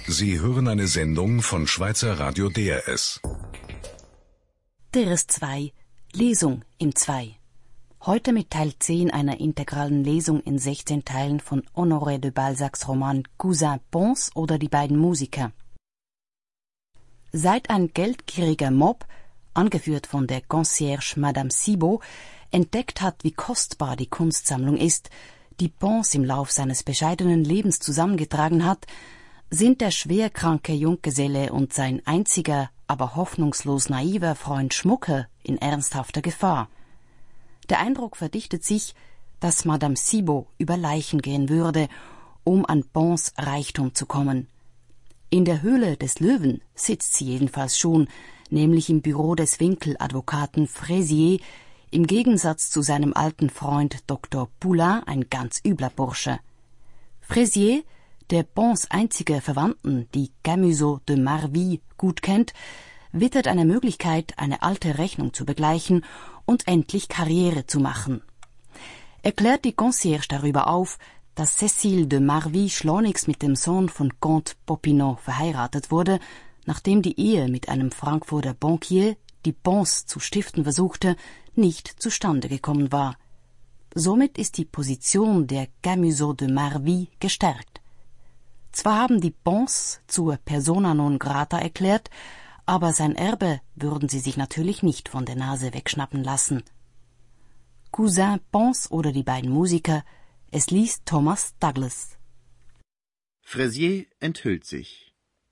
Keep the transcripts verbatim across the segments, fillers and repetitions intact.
Sie hören eine Sendung von Schweizer Radio D R S. D R S zwei Lesung im zwei. Heute mit Teil zehn einer integralen Lesung in sechzehn Teilen von Honoré de Balzacs Roman Cousin Pons oder die beiden Musiker. Seit ein geldgieriger Mob, angeführt von der Concierge Madame Cibot, entdeckt hat, wie kostbar die Kunstsammlung ist, die Pons im Lauf seines bescheidenen Lebens zusammengetragen hat, sind der schwerkranke Junggeselle und sein einziger, aber hoffnungslos naiver Freund Schmucke in ernsthafter Gefahr. Der Eindruck verdichtet sich, dass Madame Cibot über Leichen gehen würde, um an Pons Reichtum zu kommen. In der Höhle des Löwen sitzt sie jedenfalls schon, nämlich im Büro des Winkeladvokaten Fraisier, im Gegensatz zu seinem alten Freund Doktor Poulain, ein ganz übler Bursche. Fraisier, der Pons einzige Verwandten, die Camusot de Marville gut kennt, wittert eine Möglichkeit, eine alte Rechnung zu begleichen und endlich Karriere zu machen. Er klärt die Concierge darüber auf, dass Cécile de Marville schleunigst mit dem Sohn von Comte Popinot verheiratet wurde, nachdem die Ehe mit einem Frankfurter Bankier, die Pons zu stiften versuchte, nicht zustande gekommen war. Somit ist die Position der Camusot de Marville gestärkt. Zwar haben die Pons zur persona non grata erklärt, aber sein Erbe würden sie sich natürlich nicht von der Nase wegschnappen lassen. Cousin Pons oder die beiden Musiker, es liest Thomas Douglas. Fraisier enthüllt sich.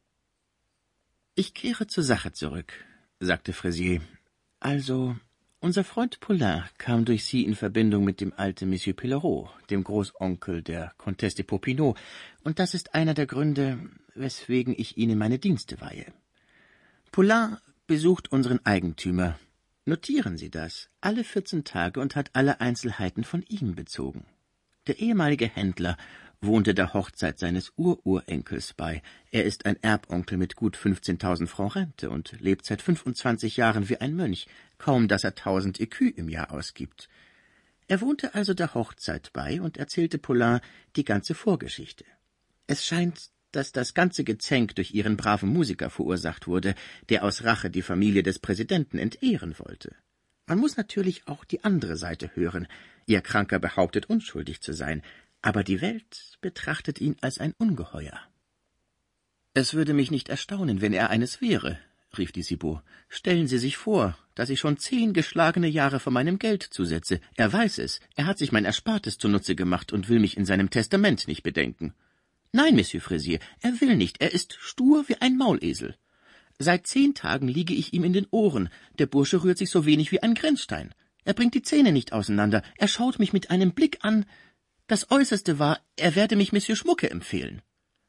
Ich kehre zur Sache zurück, sagte Fraisier. Also, unser Freund Poulain kam durch Sie in Verbindung mit dem alten Monsieur Pillerault, dem Großonkel der Comtesse de Popinot, und das ist einer der Gründe, weswegen ich Ihnen meine Dienste weihe. Poulain besucht unseren Eigentümer, notieren Sie das, alle vierzehn Tage und hat alle Einzelheiten von ihm bezogen. Der ehemalige Händler wohnte der Hochzeit seines Ururenkels bei. Er ist ein Erbonkel mit gut fünfzehntausend Francs Rente und lebt seit fünfundzwanzig Jahren wie ein Mönch, kaum dass er tausend Écus im Jahr ausgibt. Er wohnte also der Hochzeit bei und erzählte Poulain die ganze Vorgeschichte. Es scheint, dass das ganze Gezänk durch ihren braven Musiker verursacht wurde, der aus Rache die Familie des Präsidenten entehren wollte. Man muss natürlich auch die andere Seite hören. Ihr Kranker behauptet, unschuldig zu sein, aber die Welt betrachtet ihn als ein Ungeheuer. »Es würde mich nicht erstaunen, wenn er eines wäre«, rief die Cibot. »Stellen Sie sich vor, dass ich schon zehn geschlagene Jahre von meinem Geld zusetze. Er weiß es, er hat sich mein Erspartes zunutze gemacht und will mich in seinem Testament nicht bedenken. Nein, Monsieur Fraisier, er will nicht, er ist stur wie ein Maulesel. Seit zehn Tagen liege ich ihm in den Ohren, der Bursche rührt sich so wenig wie ein Grenzstein. Er bringt die Zähne nicht auseinander, er schaut mich mit einem Blick an. Das Äußerste war, er werde mich Monsieur Schmucke empfehlen.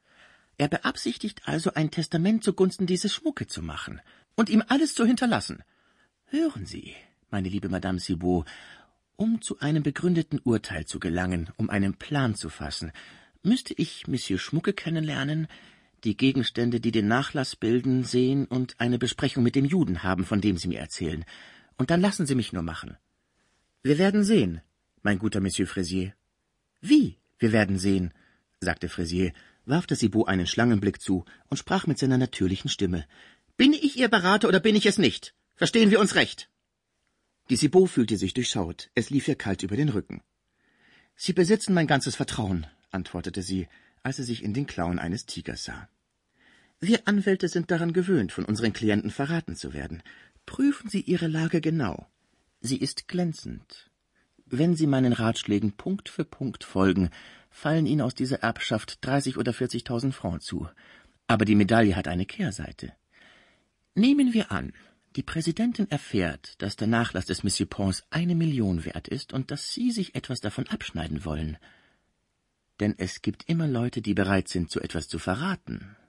Er beabsichtigt also, ein Testament zugunsten dieses Schmucke zu machen und ihm alles zu hinterlassen. Hören Sie, meine liebe Madame Cibot, um zu einem begründeten Urteil zu gelangen, um einen Plan zu fassen, müsste ich Monsieur Schmucke kennenlernen, die Gegenstände, die den Nachlass bilden, sehen und eine Besprechung mit dem Juden haben, von dem Sie mir erzählen. Und dann lassen Sie mich nur machen. Wir werden sehen, mein guter Monsieur Fraisier. »Wie, wir werden sehen«, sagte Fraisier, warf der Cibot einen Schlangenblick zu und sprach mit seiner natürlichen Stimme. »Bin ich Ihr Berater oder bin ich es nicht? Verstehen wir uns recht?« Die Cibot fühlte sich durchschaut, es lief ihr kalt über den Rücken. »Sie besitzen mein ganzes Vertrauen«, antwortete sie, als sie sich in den Klauen eines Tigers sah. »Wir Anwälte sind daran gewöhnt, von unseren Klienten verraten zu werden. Prüfen Sie Ihre Lage genau. Sie ist glänzend. Wenn Sie meinen Ratschlägen Punkt für Punkt folgen, fallen Ihnen aus dieser Erbschaft dreißig oder vierzigtausend Francs zu. Aber die Medaille hat eine Kehrseite. Nehmen wir an, die Präsidentin erfährt, dass der Nachlass des Monsieur Pons eine Million wert ist und dass Sie sich etwas davon abschneiden wollen. Denn es gibt immer Leute, die bereit sind, so etwas zu verraten«,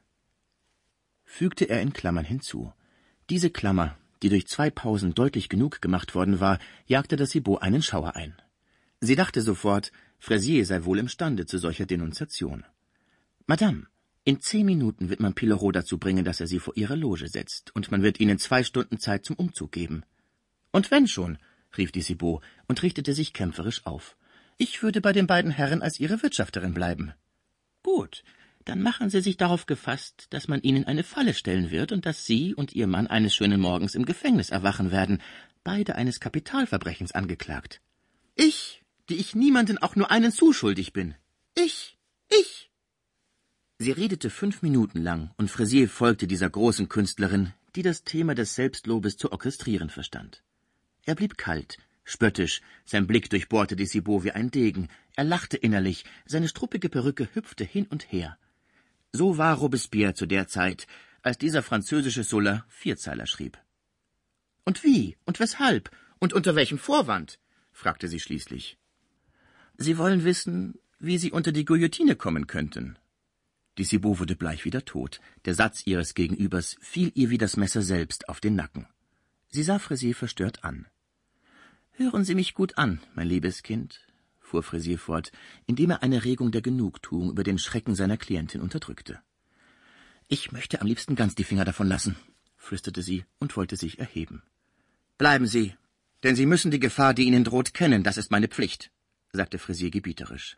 fügte er in Klammern hinzu. Diese Klammer, die durch zwei Pausen deutlich genug gemacht worden war, jagte der Cibot einen Schauer ein. Sie dachte sofort, Fraisier sei wohl imstande zu solcher Denunziation. »Madame, in zehn Minuten wird man Pillerault dazu bringen, dass er Sie vor Ihre Loge setzt, und man wird Ihnen zwei Stunden Zeit zum Umzug geben.« »Und wenn schon«, rief die Cibot und richtete sich kämpferisch auf. »Ich würde bei den beiden Herren als Ihre Wirtschafterin bleiben.« »Gut, dann machen Sie sich darauf gefasst, dass man Ihnen eine Falle stellen wird und dass Sie und Ihr Mann eines schönen Morgens im Gefängnis erwachen werden, beide eines Kapitalverbrechens angeklagt. Ich, die ich niemanden auch nur einen Sou schuldig bin. Ich, ich. Sie redete fünf Minuten lang, und Fraisier folgte dieser großen Künstlerin, die das Thema des Selbstlobes zu orchestrieren verstand. Er blieb kalt, spöttisch, sein Blick durchbohrte die Cibot wie ein Degen, er lachte innerlich, seine struppige Perücke hüpfte hin und her. So war Robespierre zu der Zeit, als dieser französische Sulla Vierzeiler schrieb. »Und wie? Und weshalb? Und unter welchem Vorwand?« fragte sie schließlich. »Sie wollen wissen, wie Sie unter die Guillotine kommen könnten.« Die Cibot wurde bleich wie der Tod. Der Satz ihres Gegenübers fiel ihr wie das Messer selbst auf den Nacken. Sie sah Fraisier verstört an. »Hören Sie mich gut an, mein liebes Kind«, fuhr Fraisier fort, indem er eine Regung der Genugtuung über den Schrecken seiner Klientin unterdrückte. »Ich möchte am liebsten ganz die Finger davon lassen«, flüsterte sie und wollte sich erheben. »Bleiben Sie, denn Sie müssen die Gefahr, die Ihnen droht, kennen, das ist meine Pflicht«, sagte Fraisier gebieterisch.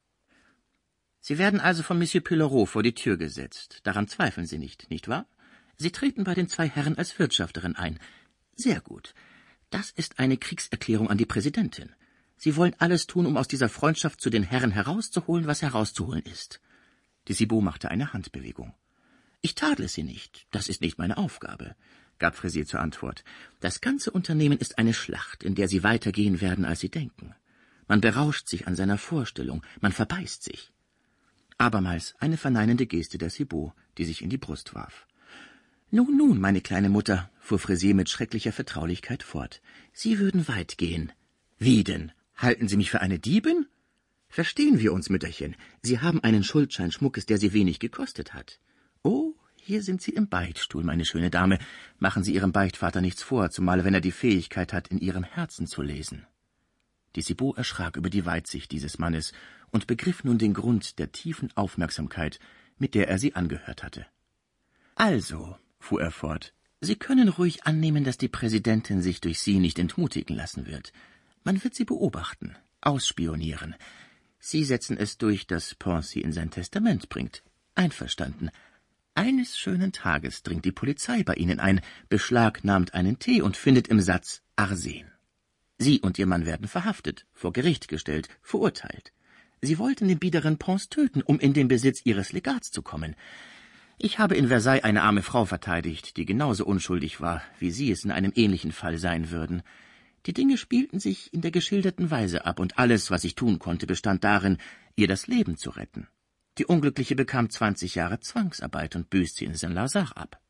»Sie werden also von Monsieur Pullereau vor die Tür gesetzt. Daran zweifeln Sie nicht, nicht wahr? Sie treten bei den zwei Herren als Wirtschafterin ein. Sehr gut. Das ist eine Kriegserklärung an die Präsidentin. Sie wollen alles tun, um aus dieser Freundschaft zu den Herren herauszuholen, was herauszuholen ist.« Die Cibot machte eine Handbewegung. »Ich tadle Sie nicht, das ist nicht meine Aufgabe«, gab Fraisier zur Antwort. »Das ganze Unternehmen ist eine Schlacht, in der Sie weitergehen werden, als Sie denken. Man berauscht sich an seiner Vorstellung, man verbeißt sich.« Abermals eine verneinende Geste der Cibot, die sich in die Brust warf. »Nun, nun, meine kleine Mutter«, fuhr Fraisier mit schrecklicher Vertraulichkeit fort, »Sie würden weit gehen.« »Wie denn? Halten Sie mich für eine Diebin?« »Verstehen wir uns, Mütterchen. Sie haben einen Schuldschein Schmuckes, der Sie wenig gekostet hat.« »Oh, hier sind Sie im Beichtstuhl, meine schöne Dame. Machen Sie Ihrem Beichtvater nichts vor, zumal wenn er die Fähigkeit hat, in Ihrem Herzen zu lesen.« Die Cibot erschrak über die Weitsicht dieses Mannes und begriff nun den Grund der tiefen Aufmerksamkeit, mit der er sie angehört hatte. »Also«, fuhr er fort, »Sie können ruhig annehmen, dass die Präsidentin sich durch Sie nicht entmutigen lassen wird. Man wird sie beobachten, ausspionieren. Sie setzen es durch, dass Pons sie in sein Testament bringt. Einverstanden. Eines schönen Tages dringt die Polizei bei Ihnen ein, beschlagnahmt einen Tee und findet im Satz Arsen. Sie und Ihr Mann werden verhaftet, vor Gericht gestellt, verurteilt. Sie wollten den biederen Pons töten, um in den Besitz Ihres Legats zu kommen. Ich habe in Versailles eine arme Frau verteidigt, die genauso unschuldig war, wie Sie es in einem ähnlichen Fall sein würden. Die Dinge spielten sich in der geschilderten Weise ab, und alles, was ich tun konnte, bestand darin, ihr das Leben zu retten. Die Unglückliche bekam zwanzig Jahre Zwangsarbeit und büßt sie in Saint-Lazare ab.«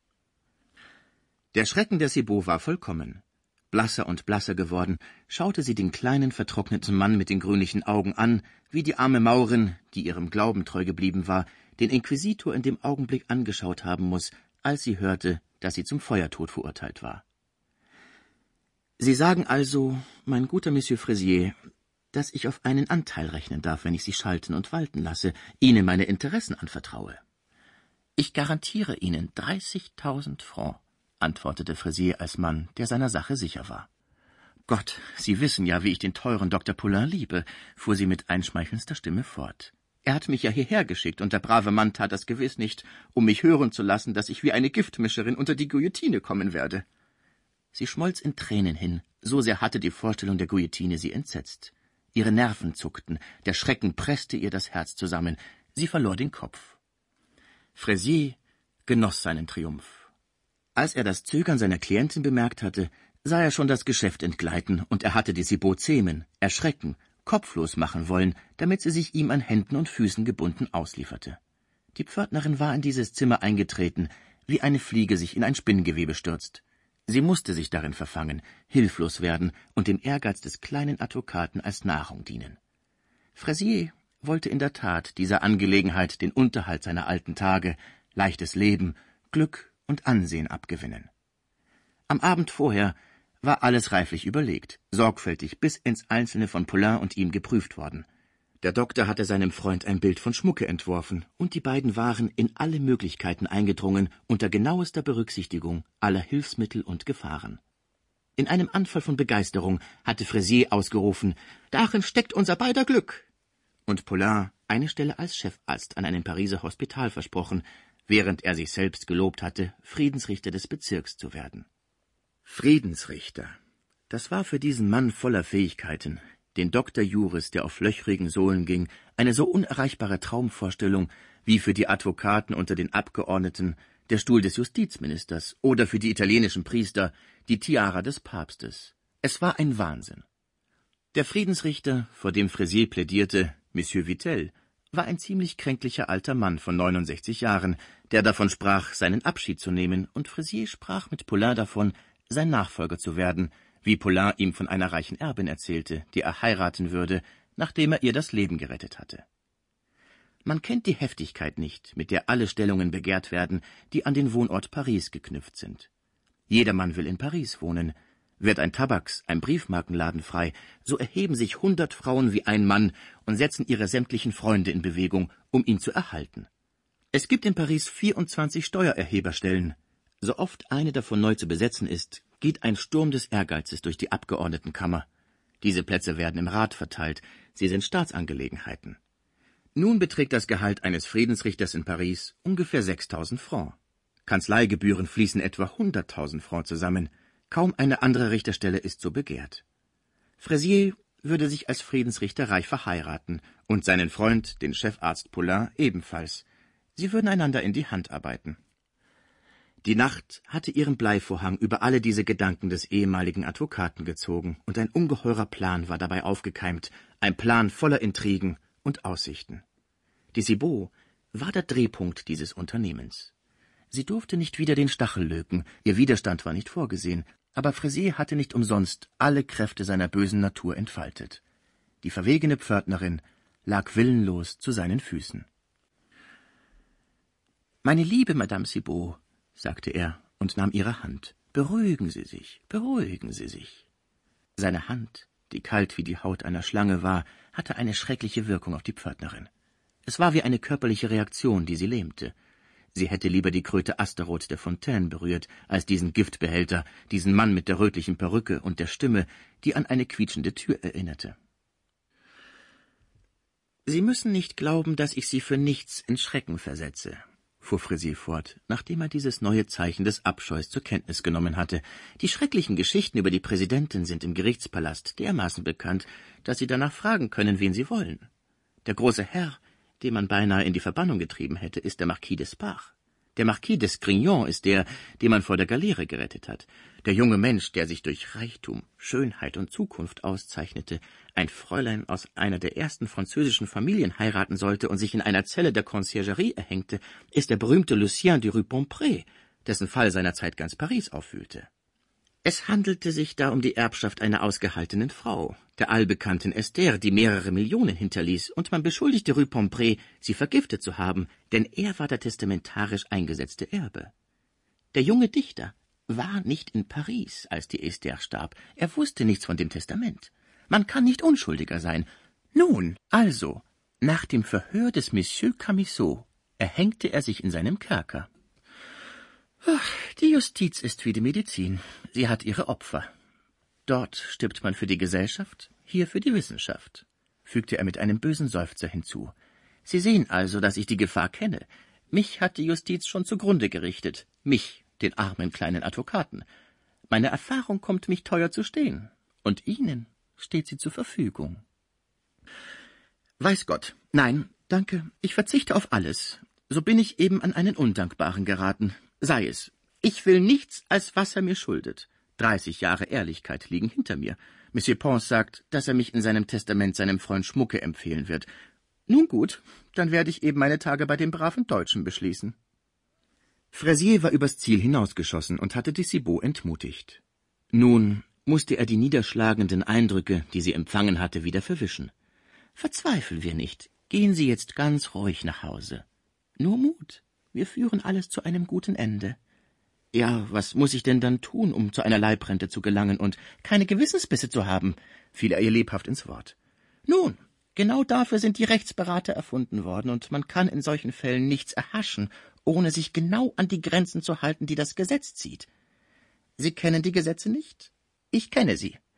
Der Schrecken der Cibot war vollkommen. Blasser und blasser geworden, schaute sie den kleinen, vertrockneten Mann mit den grünlichen Augen an, wie die arme Maurin, die ihrem Glauben treu geblieben war, den Inquisitor in dem Augenblick angeschaut haben muß, als sie hörte, dass sie zum Feuertod verurteilt war. »Sie sagen also, mein guter Monsieur Fraisier, dass ich auf einen Anteil rechnen darf, wenn ich Sie schalten und walten lasse, Ihnen meine Interessen anvertraue.« »Ich garantiere Ihnen dreißigtausend Francs«, antwortete Fraisier als Mann, der seiner Sache sicher war. »Gott, Sie wissen ja, wie ich den teuren Doktor Poulain liebe«, fuhr sie mit einschmeichelndster Stimme fort. »Er hat mich ja hierher geschickt, und der brave Mann tat das gewiss nicht, um mich hören zu lassen, dass ich wie eine Giftmischerin unter die Guillotine kommen werde.« Sie schmolz in Tränen hin, so sehr hatte die Vorstellung der Guillotine sie entsetzt. Ihre Nerven zuckten, der Schrecken presste ihr das Herz zusammen, sie verlor den Kopf. Fraisier genoss seinen Triumph. Als er das Zögern seiner Klientin bemerkt hatte, sah er schon das Geschäft entgleiten, und er hatte die Cibot zähmen, erschrecken, kopflos machen wollen, damit sie sich ihm an Händen und Füßen gebunden auslieferte. Die Pförtnerin war in dieses Zimmer eingetreten, wie eine Fliege sich in ein Spinngewebe stürzt. Sie musste sich darin verfangen, hilflos werden und dem Ehrgeiz des kleinen Advokaten als Nahrung dienen. Fraisier wollte in der Tat dieser Angelegenheit den Unterhalt seiner alten Tage, leichtes Leben, Glück und Ansehen abgewinnen. Am Abend vorher war alles reiflich überlegt, sorgfältig bis ins Einzelne von Poulain und ihm geprüft worden. Der Doktor hatte seinem Freund ein Bild von Schmucke entworfen, und die beiden waren in alle Möglichkeiten eingedrungen, unter genauester Berücksichtigung aller Hilfsmittel und Gefahren. In einem Anfall von Begeisterung hatte Fraisier ausgerufen, »Darin steckt unser beider Glück!« Und Poulain eine Stelle als Chefarzt an einem Pariser Hospital versprochen, während er sich selbst gelobt hatte, Friedensrichter des Bezirks zu werden. Friedensrichter, das war für diesen Mann voller Fähigkeiten, den Doktor Juris, der auf löchrigen Sohlen ging, eine so unerreichbare Traumvorstellung wie für die Advokaten unter den Abgeordneten der Stuhl des Justizministers oder für die italienischen Priester die Tiara des Papstes. Es war ein Wahnsinn. Der Friedensrichter, vor dem Fraisier plädierte, Monsieur Vitel, war ein ziemlich kränklicher alter Mann von neunundsechzig Jahren, der davon sprach, seinen Abschied zu nehmen, und Fraisier sprach mit Paulin davon, sein Nachfolger zu werden, wie Paulin ihm von einer reichen Erbin erzählte, die er heiraten würde, nachdem er ihr das Leben gerettet hatte. Man kennt die Heftigkeit nicht, mit der alle Stellungen begehrt werden, die an den Wohnort Paris geknüpft sind. Jedermann will in Paris wohnen. Wird ein Tabaks-, ein Briefmarkenladen frei, so erheben sich hundert Frauen wie ein Mann und setzen ihre sämtlichen Freunde in Bewegung, um ihn zu erhalten. Es gibt in Paris vierundzwanzig Steuererheberstellen. So oft eine davon neu zu besetzen ist, geht ein Sturm des Ehrgeizes durch die Abgeordnetenkammer. Diese Plätze werden im Rat verteilt, sie sind Staatsangelegenheiten. Nun beträgt das Gehalt eines Friedensrichters in Paris ungefähr sechstausend Francs. Kanzleigebühren fließen etwa hunderttausend Francs zusammen. Kaum eine andere Richterstelle ist so begehrt. Fraisier würde sich als Friedensrichter reich verheiraten und seinen Freund, den Chefarzt Paulin, ebenfalls. Sie würden einander in die Hand arbeiten. Die Nacht hatte ihren Bleivorhang über alle diese Gedanken des ehemaligen Advokaten gezogen, und ein ungeheurer Plan war dabei aufgekeimt, ein Plan voller Intrigen und Aussichten. Die Cibot war der Drehpunkt dieses Unternehmens. Sie durfte nicht wieder den Stachel löken, ihr Widerstand war nicht vorgesehen, aber Fraisier hatte nicht umsonst alle Kräfte seiner bösen Natur entfaltet. Die verwegene Pförtnerin lag willenlos zu seinen Füßen. »Meine liebe Madame Cibot«, sagte er und nahm ihre Hand, »beruhigen Sie sich, beruhigen Sie sich.« Seine Hand, die kalt wie die Haut einer Schlange war, hatte eine schreckliche Wirkung auf die Pförtnerin. Es war wie eine körperliche Reaktion, die sie lähmte. Sie hätte lieber die Kröte Astaroth der Fontaine berührt, als diesen Giftbehälter, diesen Mann mit der rötlichen Perücke und der Stimme, die an eine quietschende Tür erinnerte. »Sie müssen nicht glauben, dass ich Sie für nichts in Schrecken versetze«, fuhr Fraisier fort, nachdem er dieses neue Zeichen des Abscheus zur Kenntnis genommen hatte. »Die schrecklichen Geschichten über die Präsidentin sind im Gerichtspalast dermaßen bekannt, dass Sie danach fragen können, wen Sie wollen. Der große Herr, den man beinahe in die Verbannung getrieben hätte, ist der Marquis d'Espard. Der Marquis d'Esgrignon ist der, den man vor der Galeere gerettet hat. Der junge Mensch, der sich durch Reichtum, Schönheit und Zukunft auszeichnete, ein Fräulein aus einer der ersten französischen Familien heiraten sollte und sich in einer Zelle der Conciergerie erhängte, ist der berühmte Lucien de Rubempré, dessen Fall seinerzeit ganz Paris aufwühlte. Es handelte sich da um die Erbschaft einer ausgehaltenen Frau, der allbekannten Esther, die mehrere Millionen hinterließ, und man beschuldigte Rubempré, sie vergiftet zu haben, denn er war der testamentarisch eingesetzte Erbe. Der junge Dichter war nicht in Paris, als die Esther starb. Er wusste nichts von dem Testament. Man kann nicht unschuldiger sein. Nun, also, nach dem Verhör des Monsieur Camusot erhängte er sich in seinem Kerker. Ach, die Justiz ist wie die Medizin. Sie hat ihre Opfer. Dort stirbt man für die Gesellschaft, hier für die Wissenschaft, fügte er mit einem bösen Seufzer hinzu. Sie sehen also, dass ich die Gefahr kenne. Mich hat die Justiz schon zugrunde gerichtet. Mich, den armen kleinen Advokaten. Meine Erfahrung kommt mich teuer zu stehen. Und Ihnen steht sie zur Verfügung. Weiß Gott, nein, danke, ich verzichte auf alles. So bin ich eben an einen Undankbaren geraten. Sei es. Ich will nichts, als was er mir schuldet. Dreißig Jahre Ehrlichkeit liegen hinter mir. Monsieur Pons sagt, dass er mich in seinem Testament seinem Freund Schmucke empfehlen wird. Nun gut, dann werde ich eben meine Tage bei dem braven Deutschen beschließen. Fraisier war übers Ziel hinausgeschossen und hatte die Cibot entmutigt. Nun musste er die niederschlagenden Eindrücke, die sie empfangen hatte, wieder verwischen. Verzweifeln wir nicht. Gehen Sie jetzt ganz ruhig nach Hause. Nur Mut. Wir führen alles zu einem guten Ende. Ja, was muss ich denn dann tun, um zu einer Leibrente zu gelangen und keine Gewissensbisse zu haben, fiel er ihr lebhaft ins Wort. Nun, genau dafür sind die Rechtsberater erfunden worden, und man kann in solchen Fällen nichts erhaschen, ohne sich genau an die Grenzen zu halten, die das Gesetz zieht. Sie kennen die Gesetze nicht? Ich kenne sie.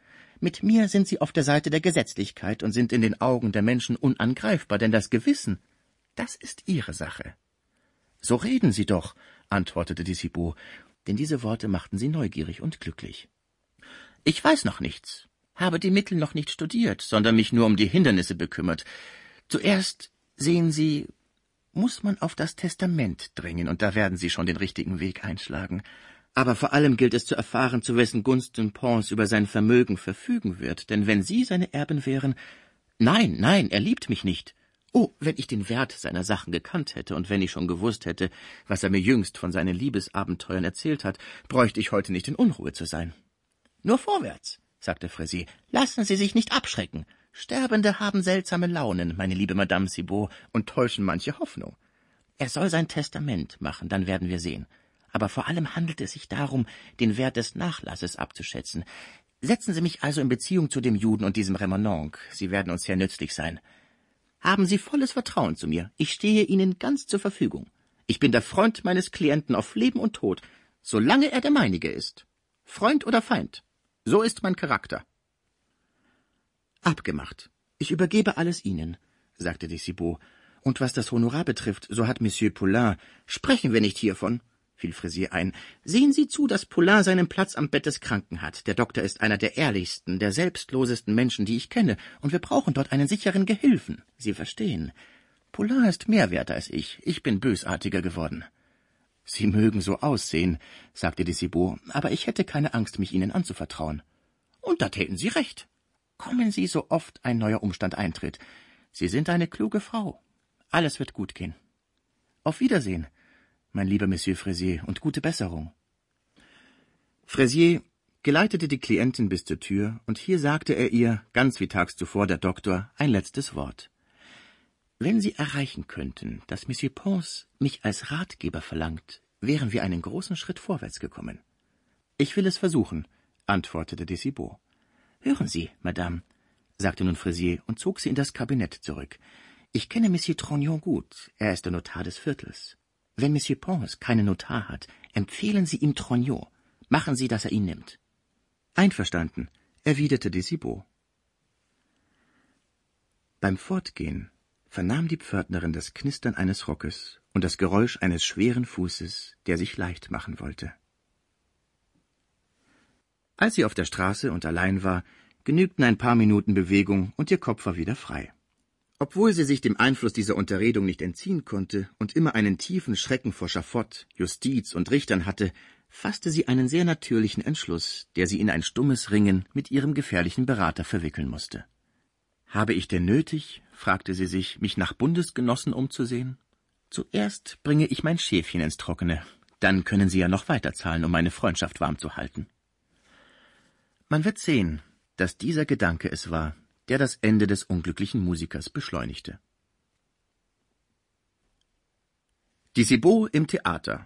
Mit mir sind Sie auf der Seite der Gesetzlichkeit und sind in den Augen der Menschen unangreifbar, denn das Gewissen, das ist Ihre Sache. »So reden Sie doch«, antwortete die Cibot, denn diese Worte machten sie neugierig und glücklich. »Ich weiß noch nichts, habe die Mittel noch nicht studiert, sondern mich nur um die Hindernisse bekümmert. Zuerst, sehen Sie, muss man auf das Testament dringen, und da werden Sie schon den richtigen Weg einschlagen. Aber vor allem gilt es zu erfahren, zu wessen Gunsten Pons über sein Vermögen verfügen wird, denn wenn Sie seine Erben wären... Nein, nein, er liebt mich nicht. Oh, wenn ich den Wert seiner Sachen gekannt hätte und wenn ich schon gewusst hätte, was er mir jüngst von seinen Liebesabenteuern erzählt hat, bräuchte ich heute nicht in Unruhe zu sein. Nur vorwärts, sagte Fraisier, lassen Sie sich nicht abschrecken. Sterbende haben seltsame Launen, meine liebe Madame Cibot, und täuschen manche Hoffnung. Er soll sein Testament machen, dann werden wir sehen. Aber vor allem handelt es sich darum, den Wert des Nachlasses abzuschätzen. Setzen Sie mich also in Beziehung zu dem Juden und diesem Remononc. Sie werden uns sehr nützlich sein. Haben Sie volles Vertrauen zu mir. Ich stehe Ihnen ganz zur Verfügung. Ich bin der Freund meines Klienten auf Leben und Tod, solange er der meinige ist. Freund oder Feind. So ist mein Charakter. Abgemacht. Ich übergebe alles Ihnen, sagte die Cibot. Und was das Honorar betrifft, so hat Monsieur Paulin... Sprechen wir nicht hiervon, fiel Fraisier ein. Sehen Sie zu, dass Paulin seinen Platz am Bett des Kranken hat. Der Doktor ist einer der ehrlichsten, der selbstlosesten Menschen, die ich kenne, und wir brauchen dort einen sicheren Gehilfen. Sie verstehen. Paulin ist mehr wert als ich. Ich bin bösartiger geworden. Sie mögen so aussehen, sagte die Cibot, aber ich hätte keine Angst, mich Ihnen anzuvertrauen. Und da täten Sie recht. Kommen Sie, so oft ein neuer Umstand eintritt. Sie sind eine kluge Frau. Alles wird gut gehen. Auf Wiedersehen, mein lieber Monsieur Fraisier, und gute Besserung. Fraisier geleitete die Klientin bis zur Tür, und hier sagte er ihr, ganz wie tags zuvor der Doktor, ein letztes Wort. Wenn Sie erreichen könnten, dass Monsieur Pons mich als Ratgeber verlangt, wären wir einen großen Schritt vorwärts gekommen. Ich will es versuchen, antwortete die Cibot. Hören Sie, Madame, sagte nun Fraisier und zog sie in das Kabinett zurück. Ich kenne Monsieur Trognon gut, er ist der Notar des Viertels. Wenn Monsieur Pons keinen Notar hat, empfehlen Sie ihm Trognon. Machen Sie, dass er ihn nimmt. Einverstanden, erwiderte die Cibot. Beim Fortgehen vernahm die Pförtnerin das Knistern eines Rockes und das Geräusch eines schweren Fußes, der sich leicht machen wollte. Als sie auf der Straße und allein war, genügten ein paar Minuten Bewegung und ihr Kopf war wieder frei. Obwohl sie sich dem Einfluss dieser Unterredung nicht entziehen konnte und immer einen tiefen Schrecken vor Schafott, Justiz und Richtern hatte, fasste sie einen sehr natürlichen Entschluss, der sie in ein stummes Ringen mit ihrem gefährlichen Berater verwickeln musste. »Habe ich denn nötig«, fragte sie sich, »mich nach Bundesgenossen umzusehen? Zuerst bringe ich mein Schäfchen ins Trockene, dann können Sie ja noch weiterzahlen, um meine Freundschaft warm zu halten.« Man wird sehen, dass dieser Gedanke es war, der das Ende des unglücklichen Musikers beschleunigte. Die Cibot im Theater.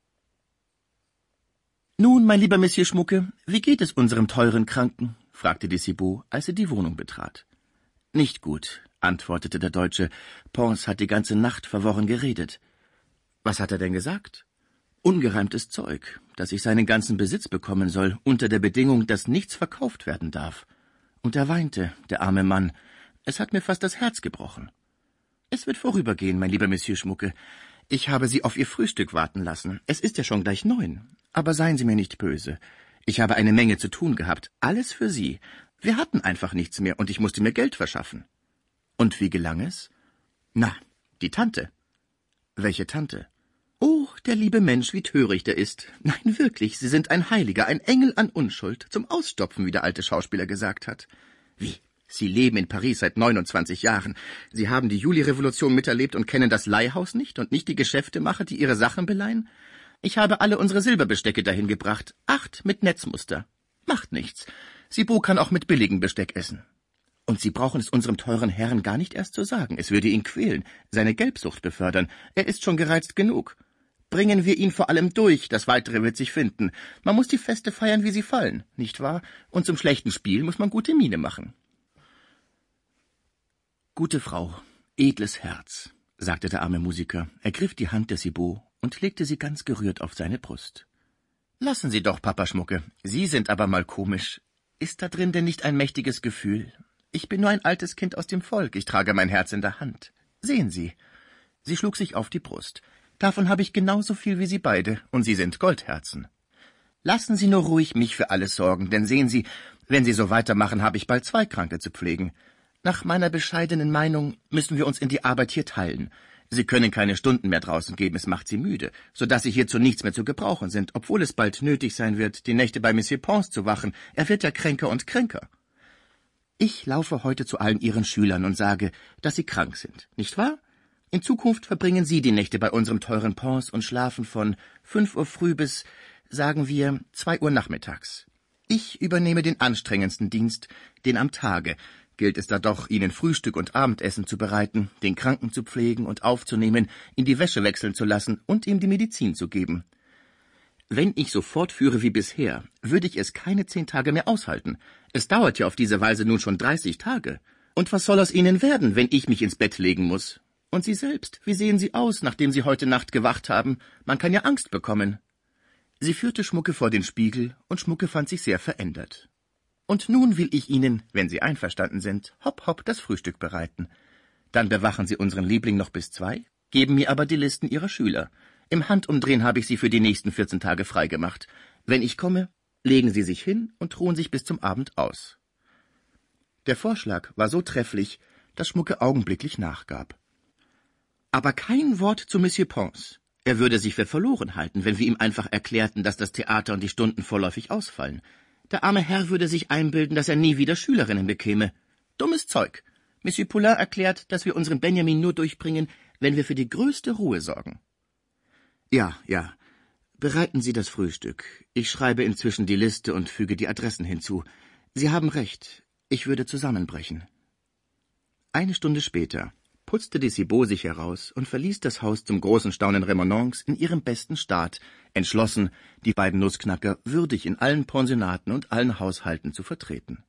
»Nun, mein lieber Monsieur Schmucke, wie geht es unserem teuren Kranken?« fragte die Cibot, als sie die Wohnung betrat. »Nicht gut«, antwortete der Deutsche. »Pons hat die ganze Nacht verworren geredet.« »Was hat er denn gesagt?« »Ungereimtes Zeug, dass ich seinen ganzen Besitz bekommen soll, unter der Bedingung, dass nichts verkauft werden darf. Und er weinte, der arme Mann. Es hat mir fast das Herz gebrochen. Es wird vorübergehen, mein lieber Monsieur Schmucke. Ich habe Sie auf Ihr Frühstück warten lassen. Es ist ja schon gleich neun. Aber seien Sie mir nicht böse. Ich habe eine Menge zu tun gehabt. Alles für Sie. Wir hatten einfach nichts mehr, und ich musste mir Geld verschaffen.« »Und wie gelang es?« »Na, die Tante.« »Welche Tante?« »Oh, der liebe Mensch, wie töricht er ist. Nein, wirklich, Sie sind ein Heiliger, ein Engel an Unschuld, zum Ausstopfen, wie der alte Schauspieler gesagt hat.« »Wie? Sie leben in Paris seit neunundzwanzig Jahren. Sie haben die Juli-Revolution miterlebt und kennen das Leihhaus nicht und nicht die Geschäftemacher, die ihre Sachen beleihen? Ich habe alle unsere Silberbestecke dahin gebracht, acht mit Netzmuster. Macht nichts. Cibot kann auch mit billigem Besteck essen. Und Sie brauchen es unserem teuren Herrn gar nicht erst zu sagen. Es würde ihn quälen, seine Gelbsucht befördern. Er ist schon gereizt genug. Bringen wir ihn vor allem durch, das Weitere wird sich finden. Man muss die Feste feiern, wie sie fallen, nicht wahr? Und zum schlechten Spiel muss man gute Miene machen.« »Gute Frau, edles Herz«, sagte der arme Musiker, ergriff die Hand der Cibot und legte sie ganz gerührt auf seine Brust. »Lassen Sie doch, Papa Schmucke, Sie sind aber mal komisch. Ist da drin denn nicht ein mächtiges Gefühl? Ich bin nur ein altes Kind aus dem Volk, ich trage mein Herz in der Hand. Sehen Sie. Sie schlug sich auf die Brust. Davon habe ich genauso viel wie Sie beide, und Sie sind Goldherzen. Lassen Sie nur ruhig mich für alles sorgen, denn sehen Sie, wenn Sie so weitermachen, habe ich bald zwei Kranke zu pflegen. Nach meiner bescheidenen Meinung müssen wir uns in die Arbeit hier teilen. Sie können keine Stunden mehr draußen geben, es macht Sie müde, so dass Sie hier zu nichts mehr zu gebrauchen sind, obwohl es bald nötig sein wird, die Nächte bei Monsieur Pons zu wachen. Er wird ja kränker und kränker. Ich laufe heute zu allen Ihren Schülern und sage, dass Sie krank sind, nicht wahr? In Zukunft verbringen Sie die Nächte bei unserem teuren Pons und schlafen von fünf Uhr früh bis, sagen wir, zwei Uhr nachmittags. Ich übernehme den anstrengendsten Dienst, den am Tage. Gilt es da doch, Ihnen Frühstück und Abendessen zu bereiten, den Kranken zu pflegen und aufzunehmen, ihn die Wäsche wechseln zu lassen und ihm die Medizin zu geben. Wenn ich so fortführe wie bisher, würde ich es keine zehn Tage mehr aushalten. Es dauert ja auf diese Weise nun schon dreißig Tage. Und was soll aus Ihnen werden, wenn ich mich ins Bett legen muss? Und Sie selbst, wie sehen Sie aus, nachdem Sie heute Nacht gewacht haben? Man kann ja Angst bekommen. Sie führte Schmucke vor den Spiegel, und Schmucke fand sich sehr verändert. Und nun will ich Ihnen, wenn Sie einverstanden sind, hopp hopp das Frühstück bereiten. Dann bewachen Sie unseren Liebling noch bis zwei, geben mir aber die Listen Ihrer Schüler. Im Handumdrehen habe ich sie für die nächsten vierzehn Tage freigemacht. Wenn ich komme, legen Sie sich hin und ruhen sich bis zum Abend aus. Der Vorschlag war so trefflich, dass Schmucke augenblicklich nachgab. Aber kein Wort zu Monsieur Pons. Er würde sich für verloren halten, wenn wir ihm einfach erklärten, dass das Theater und die Stunden vorläufig ausfallen. Der arme Herr würde sich einbilden, dass er nie wieder Schülerinnen bekäme. Dummes Zeug. Monsieur Poulain erklärt, dass wir unseren Benjamin nur durchbringen, wenn wir für die größte Ruhe sorgen. Ja, ja. Bereiten Sie das Frühstück. Ich schreibe inzwischen die Liste und füge die Adressen hinzu. Sie haben recht. Ich würde zusammenbrechen. Eine Stunde später putzte die Cibot sich heraus und verließ das Haus zum großen Staunen Remonants in ihrem besten Staat, entschlossen, die beiden Nussknacker würdig in allen Pensionaten und allen Haushalten zu vertreten.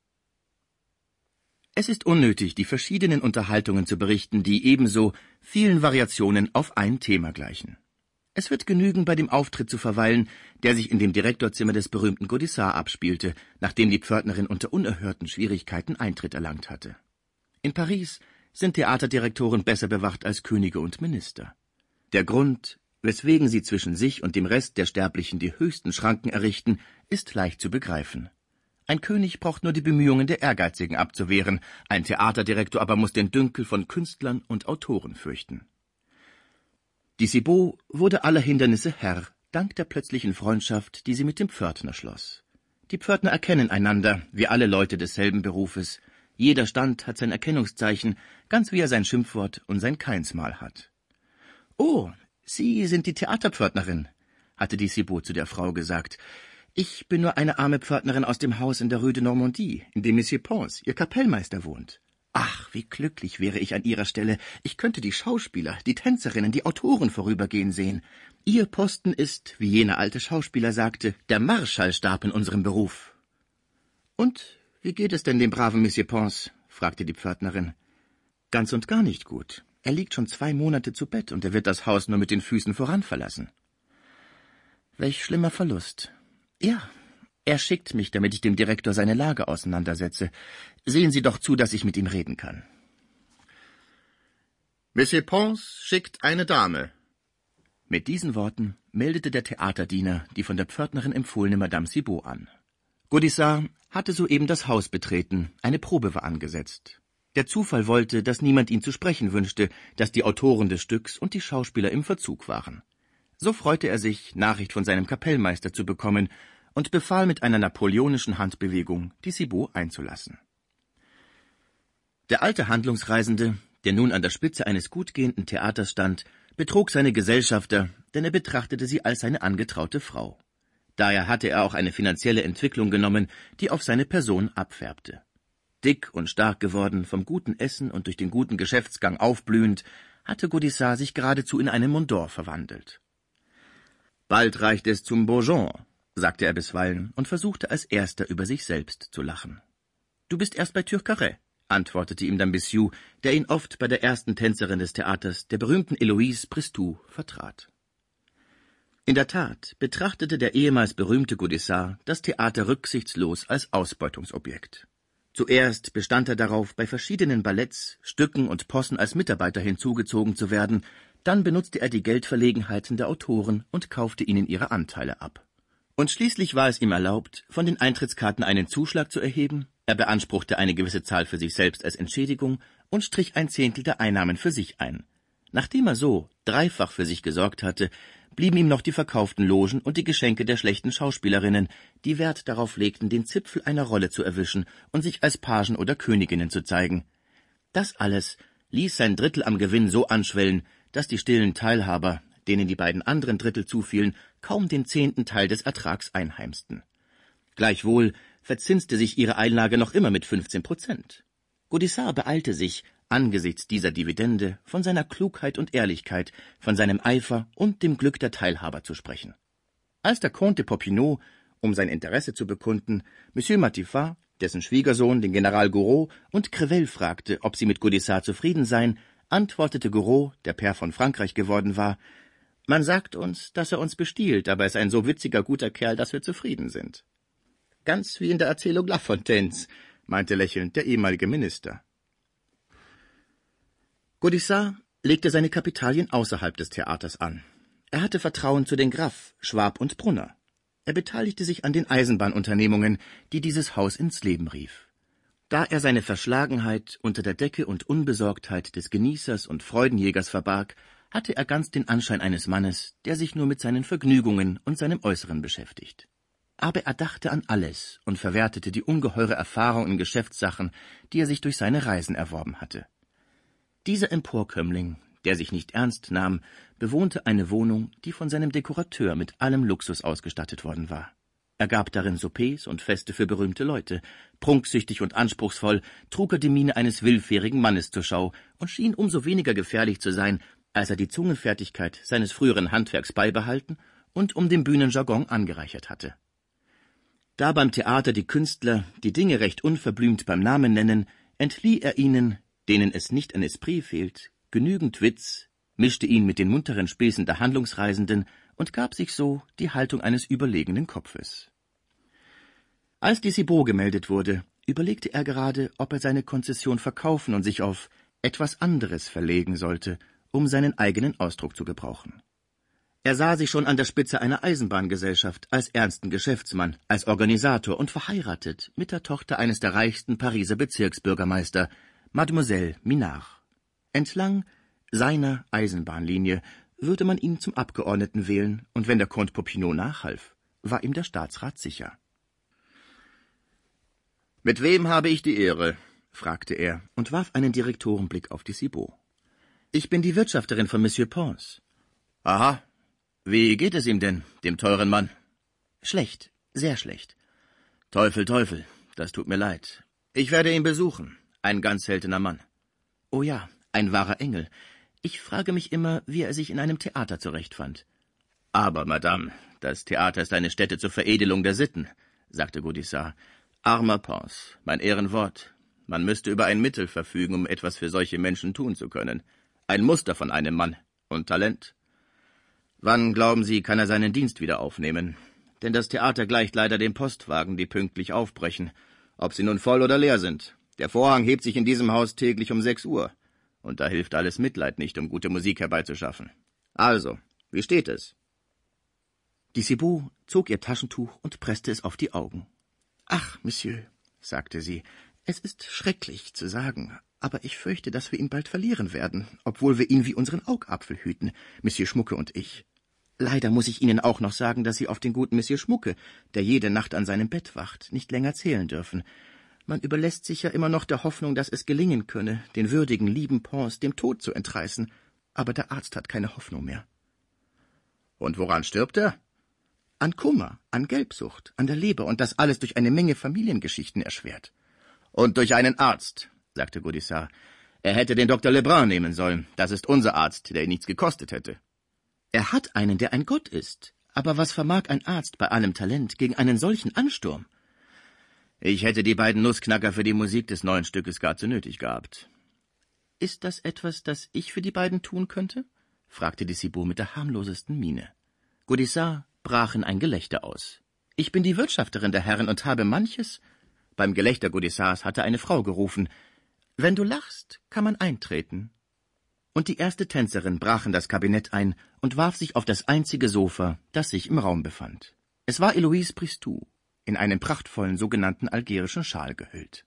Es ist unnötig, die verschiedenen Unterhaltungen zu berichten, die ebenso vielen Variationen auf ein Thema gleichen. Es wird genügen, bei dem Auftritt zu verweilen, der sich in dem Direktorzimmer des berühmten Gaudissart abspielte, nachdem die Pförtnerin unter unerhörten Schwierigkeiten Eintritt erlangt hatte. In Paris sind Theaterdirektoren besser bewacht als Könige und Minister. Der Grund, weswegen sie zwischen sich und dem Rest der Sterblichen die höchsten Schranken errichten, ist leicht zu begreifen. Ein König braucht nur die Bemühungen der Ehrgeizigen abzuwehren, ein Theaterdirektor aber muss den Dünkel von Künstlern und Autoren fürchten. Die Cibot wurde aller Hindernisse Herr, dank der plötzlichen Freundschaft, die sie mit dem Pförtner schloss. Die Pförtner erkennen einander, wie alle Leute desselben Berufes. Jeder Stand hat sein Erkennungszeichen, ganz wie er sein Schimpfwort und sein Keinsmal hat. »Oh, Sie sind die Theaterpförtnerin«, hatte die Cibot zu der Frau gesagt. »Ich bin nur eine arme Pförtnerin aus dem Haus in der Rue de Normandie, in dem Monsieur Pons, Ihr Kapellmeister, wohnt. Ach, wie glücklich wäre ich an Ihrer Stelle. Ich könnte die Schauspieler, die Tänzerinnen, die Autoren vorübergehen sehen. Ihr Posten ist, wie jener alte Schauspieler sagte, der Marschallstab in unserem Beruf.« »Und wie geht es denn dem braven Monsieur Pons?« fragte die Pförtnerin. »Ganz und gar nicht gut. Er liegt schon zwei Monate zu Bett und er wird das Haus nur mit den Füßen voran verlassen.« »Welch schlimmer Verlust. Ja, er schickt mich, damit ich dem Direktor seine Lage auseinandersetze. Sehen Sie doch zu, dass ich mit ihm reden kann.« »Monsieur Pons schickt eine Dame.« Mit diesen Worten meldete der Theaterdiener die von der Pförtnerin empfohlene Madame Cibot an. Gaudissart hatte soeben das Haus betreten, eine Probe war angesetzt. Der Zufall wollte, dass niemand ihn zu sprechen wünschte, dass die Autoren des Stücks und die Schauspieler im Verzug waren. So freute er sich, Nachricht von seinem Kapellmeister zu bekommen und befahl mit einer napoleonischen Handbewegung, die Cibot einzulassen. Der alte Handlungsreisende, der nun an der Spitze eines gut gehenden Theaters stand, betrog seine Gesellschafter, denn er betrachtete sie als seine angetraute Frau. Daher hatte er auch eine finanzielle Entwicklung genommen, die auf seine Person abfärbte. Dick und stark geworden, vom guten Essen und durch den guten Geschäftsgang aufblühend, hatte Gaudissart sich geradezu in einen Mondor verwandelt. »Bald reicht es zum Bourgeon«, sagte er bisweilen und versuchte als erster über sich selbst zu lachen. »Du bist erst bei Turcaret«, antwortete ihm dann Bixiou, der ihn oft bei der ersten Tänzerin des Theaters, der berühmten Eloise Bristoux, vertrat. In der Tat betrachtete der ehemals berühmte Gaudissart das Theater rücksichtslos als Ausbeutungsobjekt. Zuerst bestand er darauf, bei verschiedenen Balletts, Stücken und Possen als Mitarbeiter hinzugezogen zu werden, dann benutzte er die Geldverlegenheiten der Autoren und kaufte ihnen ihre Anteile ab. Und schließlich war es ihm erlaubt, von den Eintrittskarten einen Zuschlag zu erheben, er beanspruchte eine gewisse Zahl für sich selbst als Entschädigung und strich ein Zehntel der Einnahmen für sich ein. Nachdem er so dreifach für sich gesorgt hatte, blieben ihm noch die verkauften Logen und die Geschenke der schlechten Schauspielerinnen, die Wert darauf legten, den Zipfel einer Rolle zu erwischen und sich als Pagen oder Königinnen zu zeigen. Das alles ließ sein Drittel am Gewinn so anschwellen, dass die stillen Teilhaber, denen die beiden anderen Drittel zufielen, kaum den zehnten Teil des Ertrags einheimsten. Gleichwohl verzinste sich ihre Einlage noch immer mit fünfzehn Prozent. Gaudissart beeilte sich, angesichts dieser Dividende von seiner Klugheit und Ehrlichkeit, von seinem Eifer und dem Glück der Teilhaber zu sprechen. Als der Comte de Popinot, um sein Interesse zu bekunden, Monsieur Matifat, dessen Schwiegersohn, den General Gouraud, und Crevel fragte, ob sie mit Gaudissart zufrieden seien, antwortete Gouraud, der Pair von Frankreich geworden war: »Man sagt uns, dass er uns bestiehlt, aber er ist ein so witziger, guter Kerl, dass wir zufrieden sind.« »Ganz wie in der Erzählung La Fontaines«, meinte lächelnd der ehemalige Minister. Gaudissart legte seine Kapitalien außerhalb des Theaters an. Er hatte Vertrauen zu den Graff, Schwab und Brunner. Er beteiligte sich an den Eisenbahnunternehmungen, die dieses Haus ins Leben rief. Da er seine Verschlagenheit unter der Decke und Unbesorgtheit des Genießers und Freudenjägers verbarg, hatte er ganz den Anschein eines Mannes, der sich nur mit seinen Vergnügungen und seinem Äußeren beschäftigt. Aber er dachte an alles und verwertete die ungeheure Erfahrung in Geschäftssachen, die er sich durch seine Reisen erworben hatte. Dieser Emporkömmling, der sich nicht ernst nahm, bewohnte eine Wohnung, die von seinem Dekorateur mit allem Luxus ausgestattet worden war. Er gab darin Soupers und Feste für berühmte Leute. Prunksüchtig und anspruchsvoll trug er die Miene eines willfährigen Mannes zur Schau und schien umso weniger gefährlich zu sein, als er die Zungenfertigkeit seines früheren Handwerks beibehalten und um den Bühnenjargon angereichert hatte. Da beim Theater die Künstler die Dinge recht unverblümt beim Namen nennen, entlieh er ihnen, denen es nicht an Esprit fehlt, genügend Witz, mischte ihn mit den munteren Späßen der Handlungsreisenden und gab sich so die Haltung eines überlegenen Kopfes. Als die Cibot gemeldet wurde, überlegte er gerade, ob er seine Konzession verkaufen und sich auf etwas anderes verlegen sollte, um seinen eigenen Ausdruck zu gebrauchen. Er sah sich schon an der Spitze einer Eisenbahngesellschaft, als ernsten Geschäftsmann, als Organisator und verheiratet mit der Tochter eines der reichsten Pariser Bezirksbürgermeister, Mademoiselle Minard. Entlang seiner Eisenbahnlinie würde man ihn zum Abgeordneten wählen, und wenn der Comte Popinot nachhalf, war ihm der Staatsrat sicher. »Mit wem habe ich die Ehre?« fragte er und warf einen Direktorenblick auf die Cibot. »Ich bin die Wirtschafterin von Monsieur Pons.« »Aha. Wie geht es ihm denn, dem teuren Mann?« »Schlecht, sehr schlecht.« »Teufel, Teufel, das tut mir leid. Ich werde ihn besuchen. Ein ganz seltener Mann.« »Oh ja, ein wahrer Engel. Ich frage mich immer, wie er sich in einem Theater zurechtfand.« »Aber, Madame, das Theater ist eine Stätte zur Veredelung der Sitten«, sagte Gaudissart. »Armer Pons, mein Ehrenwort. Man müsste über ein Mittel verfügen, um etwas für solche Menschen tun zu können. Ein Muster von einem Mann. Und Talent. Wann, glauben Sie, kann er seinen Dienst wieder aufnehmen? Denn das Theater gleicht leider den Postwagen, die pünktlich aufbrechen, ob sie nun voll oder leer sind. Der Vorhang hebt sich in diesem Haus täglich um sechs Uhr. Und da hilft alles Mitleid nicht, um gute Musik herbeizuschaffen. Also, wie steht es?« Die Cibot zog ihr Taschentuch und presste es auf die Augen. »Ach, Monsieur«, sagte sie, »es ist schrecklich zu sagen, aber ich fürchte, dass wir ihn bald verlieren werden, obwohl wir ihn wie unseren Augapfel hüten, Monsieur Schmucke und ich. Leider muss ich Ihnen auch noch sagen, dass Sie auf den guten Monsieur Schmucke, der jede Nacht an seinem Bett wacht, nicht länger zählen dürfen. Man überlässt sich ja immer noch der Hoffnung, dass es gelingen könne, den würdigen, lieben Pons dem Tod zu entreißen, aber der Arzt hat keine Hoffnung mehr.« »Und woran stirbt er?« »An Kummer, an Gelbsucht, an der Leber, und das alles durch eine Menge Familiengeschichten erschwert.« »Und durch einen Arzt«, sagte Gaudissart. »Er hätte den Doktor Lebrun nehmen sollen. Das ist unser Arzt, der ihn nichts gekostet hätte.« »Er hat einen, der ein Gott ist. Aber was vermag ein Arzt bei allem Talent gegen einen solchen Ansturm?« »Ich hätte die beiden Nussknacker für die Musik des neuen Stückes gar zu nötig gehabt.« »Ist das etwas, das ich für die beiden tun könnte?« fragte die Cibot mit der harmlosesten Miene. Gaudissart brach in ein Gelächter aus. »Ich bin die Wirtschafterin der Herren und habe manches...« Beim Gelächter Gaudissarts hatte eine Frau gerufen, »Wenn du lachst, kann man eintreten.« Und die erste Tänzerin brach in das Kabinett ein und warf sich auf das einzige Sofa, das sich im Raum befand. Es war Héloïse Bristoux, in einen prachtvollen sogenannten algerischen Schal gehüllt.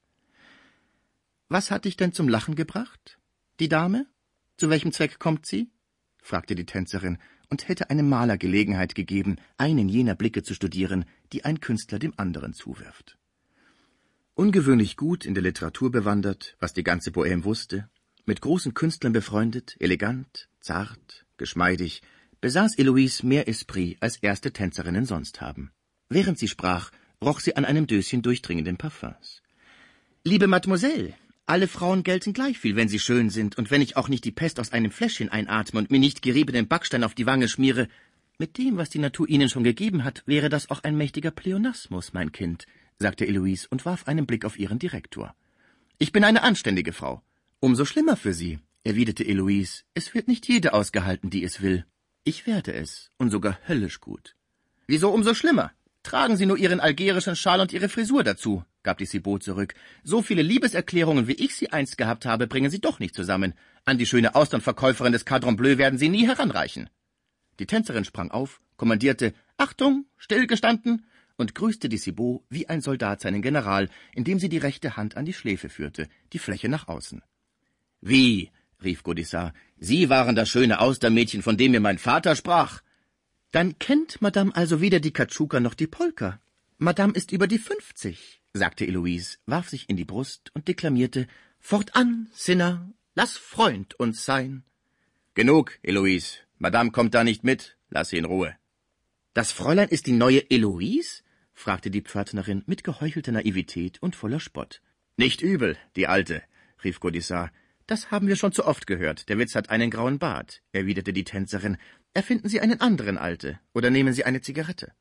»Was hat dich denn zum Lachen gebracht? Die Dame? Zu welchem Zweck kommt sie?« fragte die Tänzerin und hätte einem Maler Gelegenheit gegeben, einen jener Blicke zu studieren, die ein Künstler dem anderen zuwirft. Ungewöhnlich gut in der Literatur bewandert, was die ganze Bohème wusste, mit großen Künstlern befreundet, elegant, zart, geschmeidig, besaß Héloïse mehr Esprit, als erste Tänzerinnen sonst haben. Während sie sprach, roch sie an einem Döschen durchdringenden Parfüms. »Liebe Mademoiselle, alle Frauen gelten gleich viel, wenn sie schön sind, und wenn ich auch nicht die Pest aus einem Fläschchen einatme und mir nicht geriebenen Backstein auf die Wange schmiere, mit dem, was die Natur ihnen schon gegeben hat, wäre das auch ein mächtiger Pleonasmus, mein Kind«, sagte Héloïse und warf einen Blick auf ihren Direktor. »Ich bin eine anständige Frau.« »Umso schlimmer für Sie«, erwiderte Héloïse. »Es wird nicht jede ausgehalten, die es will. Ich werde es, und sogar höllisch gut.« »Wieso umso schlimmer? Tragen Sie nur Ihren algerischen Schal und Ihre Frisur dazu«, gab die Cibot zurück. »So viele Liebeserklärungen, wie ich sie einst gehabt habe, bringen Sie doch nicht zusammen. An die schöne Austernverkäuferin des Cadron Bleu werden Sie nie heranreichen.« Die Tänzerin sprang auf, kommandierte »Achtung, stillgestanden« und grüßte die Cibot wie ein Soldat seinen General, indem sie die rechte Hand an die Schläfe führte, die Fläche nach außen. »Wie«, rief Gaudissart, »Sie waren das schöne Austermädchen, von dem mir mein Vater sprach.« »Dann kennt Madame also weder die Katschuka noch die Polka. Madame ist über die fünfzig«, sagte Héloïse, warf sich in die Brust und deklamierte »Fortan, Sinner, lass Freund uns sein.« »Genug, Héloïse, Madame kommt da nicht mit, lass sie in Ruhe.« »Das Fräulein ist die neue Héloïse?« fragte die Pförtnerin mit geheuchelter Naivität und voller Spott. »Nicht übel, die Alte«, rief Gaudissart. »Das haben wir schon zu oft gehört. Der Witz hat einen grauen Bart«, erwiderte die Tänzerin. »Erfinden Sie einen anderen, Alte, oder nehmen Sie eine Zigarette.«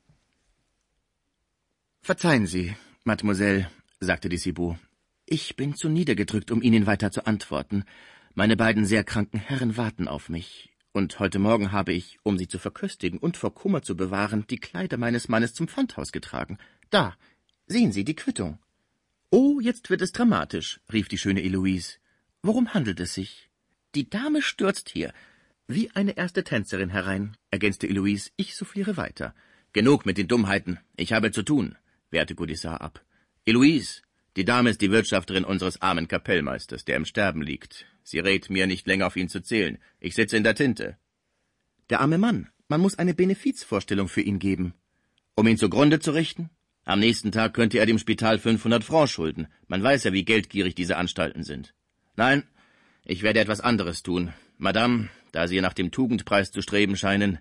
»Verzeihen Sie, Mademoiselle«, sagte die Cibot. »Ich bin zu niedergedrückt, um Ihnen weiter zu antworten. Meine beiden sehr kranken Herren warten auf mich. Und heute Morgen habe ich, um sie zu verköstigen und vor Kummer zu bewahren, die Kleider meines Mannes zum Pfandhaus getragen. Da, sehen Sie die Quittung.« »Oh, jetzt wird es dramatisch«, rief die schöne Héloïse. »Worum handelt es sich?« »Die Dame stürzt hier, wie eine erste Tänzerin herein«, ergänzte Héloïse. »Ich souffliere weiter.« »Genug mit den Dummheiten. Ich habe zu tun«, wehrte Gaudissart ab. »Héloïse, die Dame ist die Wirtschafterin unseres armen Kapellmeisters, der im Sterben liegt. Sie rät mir, nicht länger auf ihn zu zählen. Ich sitze in der Tinte.« »Der arme Mann, man muss eine Benefizvorstellung für ihn geben.« »Um ihn zugrunde zu richten? Am nächsten Tag könnte er dem Spital fünfhundert Francs schulden. Man weiß ja, wie geldgierig diese Anstalten sind. Nein, ich werde etwas anderes tun. Madame, da Sie nach dem Tugendpreis zu streben scheinen.«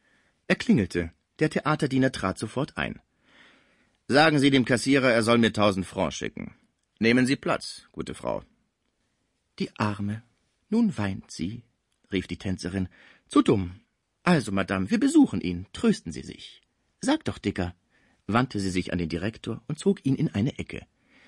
Er klingelte. Der Theaterdiener trat sofort ein. »Sagen Sie dem Kassierer, er soll mir tausend Francs schicken. Nehmen Sie Platz, gute Frau.« »Die Arme, nun weint sie«, rief die Tänzerin. »Zu dumm. Also, Madame, wir besuchen ihn. Trösten Sie sich. Sag doch, Dicker«, wandte sie sich an den Direktor und zog ihn in eine Ecke.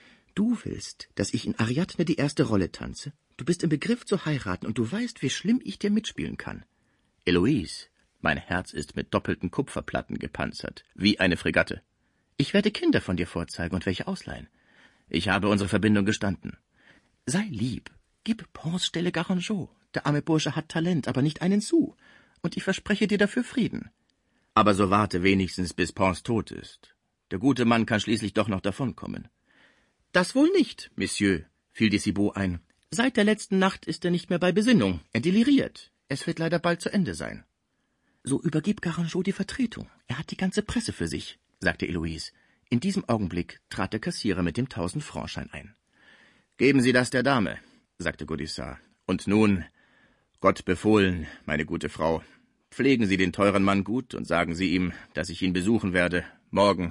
»Du willst, dass ich in Ariadne die erste Rolle tanze? Du bist im Begriff zu heiraten und du weißt, wie schlimm ich dir mitspielen kann.« »Héloïse, mein Herz ist mit doppelten Kupferplatten gepanzert, wie eine Fregatte. Ich werde Kinder von dir vorzeigen und welche ausleihen. Ich habe unsere Verbindung gestanden. Sei lieb, gib Pons Stelle Garangeau. Der arme Bursche hat Talent, aber nicht einen Sou. Und ich verspreche dir dafür Frieden. Aber so warte wenigstens, bis Pons tot ist. Der gute Mann kann schließlich doch noch davonkommen.« »Das wohl nicht, Monsieur«, fiel die Cibot ein. »Seit der letzten Nacht ist er nicht mehr bei Besinnung. Er deliriert. Es wird leider bald zu Ende sein.« »So übergib Garangeau die Vertretung. Er hat die ganze Presse für sich«, sagte Héloïse. In diesem Augenblick trat der Kassierer mit dem tausend-Francs-Schein ein. »Geben Sie das der Dame«, sagte Gaudissart. »Und nun, Gott befohlen, meine gute Frau, pflegen Sie den teuren Mann gut und sagen Sie ihm, dass ich ihn besuchen werde, morgen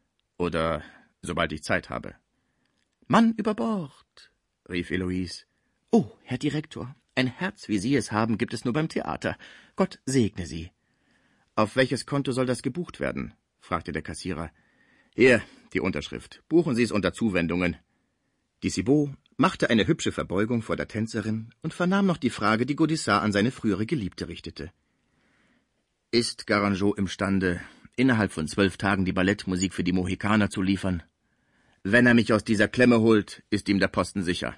oder sobald ich Zeit habe.« »Mann über Bord«, rief Héloïse. »Oh, Herr Direktor, ein Herz, wie Sie es haben, gibt es nur beim Theater. Gott segne Sie.« »Auf welches Konto soll das gebucht werden?« fragte der Kassierer. »Hier, die Unterschrift. Buchen Sie es unter Zuwendungen.« Die Cibot machte eine hübsche Verbeugung vor der Tänzerin und vernahm noch die Frage, die Gaudissart an seine frühere Geliebte richtete. Ist Garangeau imstande, innerhalb von zwölf Tagen die Ballettmusik für die Mohikaner zu liefern? Wenn er mich aus dieser Klemme holt, ist ihm der Posten sicher.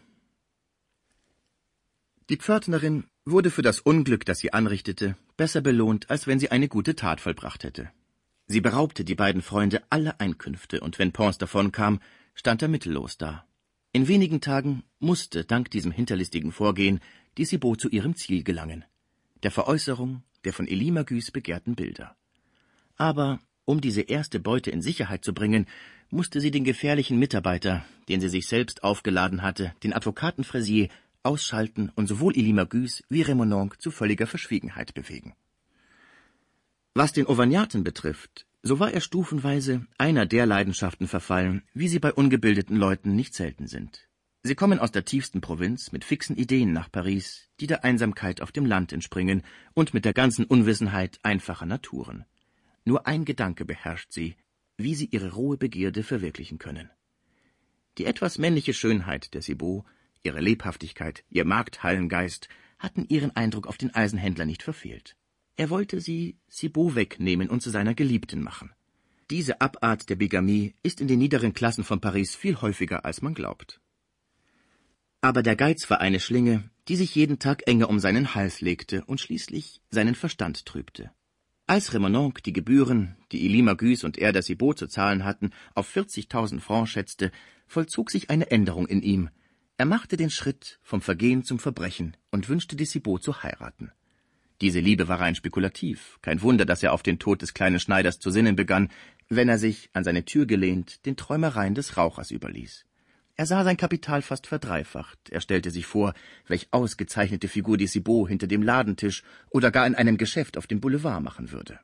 Die Pförtnerin wurde für das Unglück, das sie anrichtete, besser belohnt, als wenn sie eine gute Tat vollbracht hätte. Sie beraubte die beiden Freunde aller Einkünfte, und wenn Pons davonkam, stand er mittellos da. In wenigen Tagen musste, dank diesem hinterlistigen Vorgehen, die Cibot zu ihrem Ziel gelangen, der Veräußerung der von Elie Magus begehrten Bilder. Aber um diese erste Beute in Sicherheit zu bringen, musste sie den gefährlichen Mitarbeiter, den sie sich selbst aufgeladen hatte, den Advokaten Fraisier, ausschalten und sowohl Elie Magus wie Remononc zu völliger Verschwiegenheit bewegen. Was den Auvergnaten betrifft, so war er stufenweise einer der Leidenschaften verfallen, wie sie bei ungebildeten Leuten nicht selten sind. Sie kommen aus der tiefsten Provinz mit fixen Ideen nach Paris, die der Einsamkeit auf dem Land entspringen und mit der ganzen Unwissenheit einfacher Naturen. Nur ein Gedanke beherrscht sie, wie sie ihre rohe Begierde verwirklichen können. Die etwas männliche Schönheit der Cibot, ihre Lebhaftigkeit, ihr Markthallengeist hatten ihren Eindruck auf den Eisenhändler nicht verfehlt. Er wollte sie Cibot wegnehmen und zu seiner Geliebten machen. Diese Abart der Bigamie ist in den niederen Klassen von Paris viel häufiger, als man glaubt. Aber der Geiz war eine Schlinge, die sich jeden Tag enger um seinen Hals legte und schließlich seinen Verstand trübte. Als Remononc die Gebühren, die Elie Magus und er der Cibot zu zahlen hatten, auf vierzigtausend Francs schätzte, vollzog sich eine Änderung in ihm. Er machte den Schritt vom Vergehen zum Verbrechen und wünschte die Cibot zu heiraten. Diese Liebe war rein spekulativ. Kein Wunder, dass er auf den Tod des kleinen Schneiders zu sinnen begann, wenn er sich, an seine Tür gelehnt, den Träumereien des Rauchers überließ. Er sah sein Kapital fast verdreifacht. Er stellte sich vor, welch ausgezeichnete Figur die Cibot hinter dem Ladentisch oder gar in einem Geschäft auf dem Boulevard machen würde.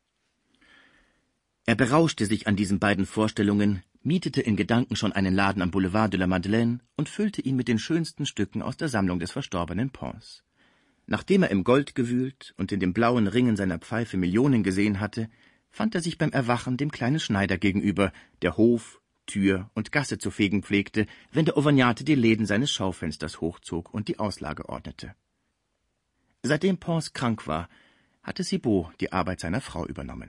Er berauschte sich an diesen beiden Vorstellungen, mietete in Gedanken schon einen Laden am Boulevard de la Madeleine und füllte ihn mit den schönsten Stücken aus der Sammlung des verstorbenen Pons. Nachdem er im Gold gewühlt und in den blauen Ringen seiner Pfeife Millionen gesehen hatte, fand er sich beim Erwachen dem kleinen Schneider gegenüber, der Hof, Tür und Gasse zu fegen pflegte, wenn der Auvergnate die Läden seines Schaufensters hochzog und die Auslage ordnete. Seitdem Pons krank war, hatte Cibot die Arbeit seiner Frau übernommen.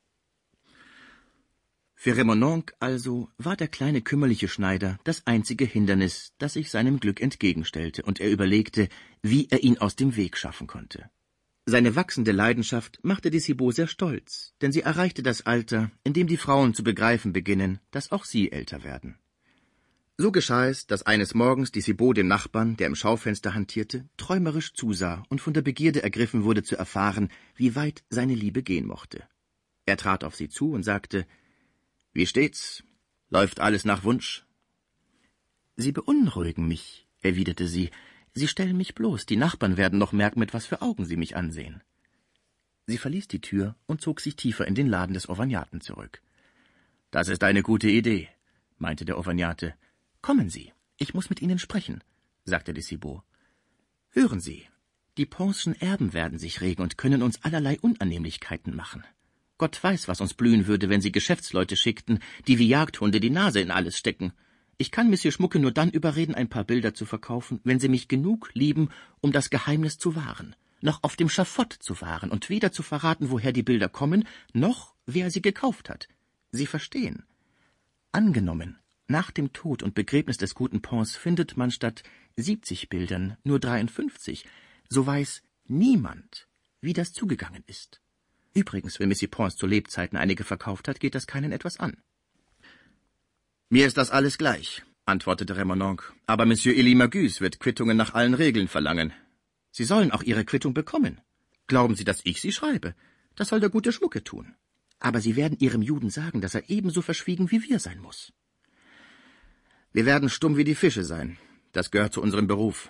Für Remononc also war der kleine kümmerliche Schneider das einzige Hindernis, das sich seinem Glück entgegenstellte, und er überlegte, wie er ihn aus dem Weg schaffen konnte. Seine wachsende Leidenschaft machte die Cibot sehr stolz, denn sie erreichte das Alter, in dem die Frauen zu begreifen beginnen, dass auch sie älter werden. So geschah es, dass eines Morgens die Cibot dem Nachbarn, der im Schaufenster hantierte, träumerisch zusah und von der Begierde ergriffen wurde zu erfahren, wie weit seine Liebe gehen mochte. Er trat auf sie zu und sagte: »Wie steht's? Läuft alles nach Wunsch?« »Sie beunruhigen mich«, erwiderte sie. »Sie stellen mich bloß, die Nachbarn werden noch merken, mit was für Augen sie mich ansehen.« Sie verließ die Tür und zog sich tiefer in den Laden des Auvergnaten zurück. »Das ist eine gute Idee«, meinte der Auvergnate. »Kommen Sie, ich muss mit Ihnen sprechen«, sagte die Cibot. »Hören Sie, die Ponschen Erben werden sich regen und können uns allerlei Unannehmlichkeiten machen. Gott weiß, was uns blühen würde, wenn Sie Geschäftsleute schickten, die wie Jagdhunde die Nase in alles stecken. Ich kann Monsieur Schmucke nur dann überreden, ein paar Bilder zu verkaufen, wenn Sie mich genug lieben, um das Geheimnis zu wahren, noch auf dem Schafott zu wahren und weder zu verraten, woher die Bilder kommen, noch wer sie gekauft hat. Sie verstehen. Angenommen, nach dem Tod und Begräbnis des guten Pons findet man statt siebzig Bildern nur dreiundfünfzig, so weiß niemand, wie das zugegangen ist. Übrigens, wenn Monsieur Pons zu Lebzeiten einige verkauft hat, geht das keinen etwas an.« »Mir ist das alles gleich«, antwortete Remononc, »aber Monsieur Elie Magus wird Quittungen nach allen Regeln verlangen. Sie sollen auch Ihre Quittung bekommen. Glauben Sie, dass ich sie schreibe? Das soll der gute Schmucke tun. Aber Sie werden Ihrem Juden sagen, dass er ebenso verschwiegen wie wir sein muss.« »Wir werden stumm wie die Fische sein. Das gehört zu unserem Beruf.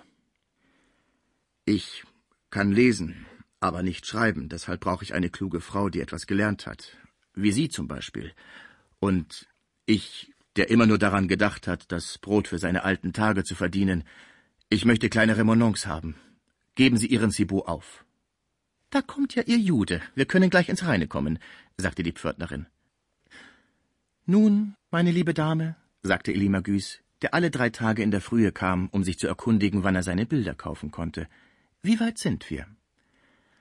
Ich kann lesen, aber nicht schreiben, deshalb brauche ich eine kluge Frau, die etwas gelernt hat, wie Sie zum Beispiel. Und ich, der immer nur daran gedacht hat, das Brot für seine alten Tage zu verdienen, ich möchte kleine Remononcs haben. Geben Sie Ihren Cibot auf.« »Da kommt ja Ihr Jude, wir können gleich ins Reine kommen«, sagte die Pförtnerin. »Nun, meine liebe Dame«, sagte Elie Magus, der alle drei Tage in der Frühe kam, um sich zu erkundigen, wann er seine Bilder kaufen konnte, »wie weit sind wir?«